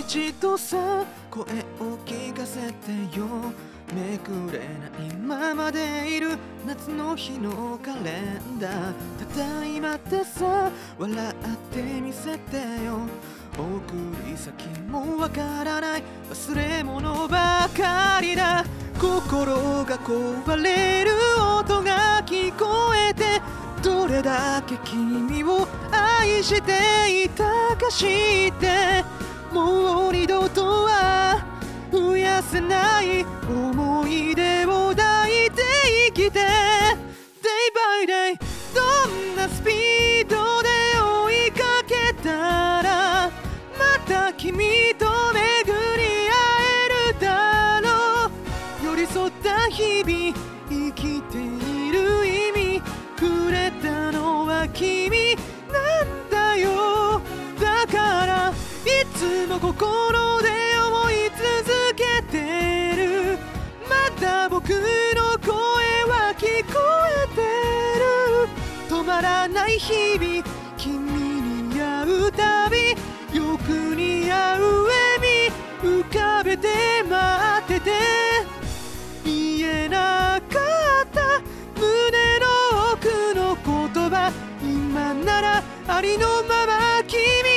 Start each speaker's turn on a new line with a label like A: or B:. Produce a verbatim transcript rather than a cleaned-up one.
A: ちとさ声を聞かせてよ。めくれないままでいる夏の日のカレンダー。ただいまってさ笑ってみせてよ。送り先もわからない忘れ物ばかりだ。心が壊れる音が聞こえて、どれだけ君を愛していたか知って、もう二度とは増やせない思い出を抱いて生きて Day by day どんなスピードで追いかけたらまた君と巡り会えるだろう。寄り添った日々生きている意味くれたのは君なんだよ。だからいつも心で思い続けてる。また僕の声は聞こえてる。止まらない日々君に会うたびよく似合う笑み浮かべて待ってて。言えなかった胸の奥の言葉今ならありのまま君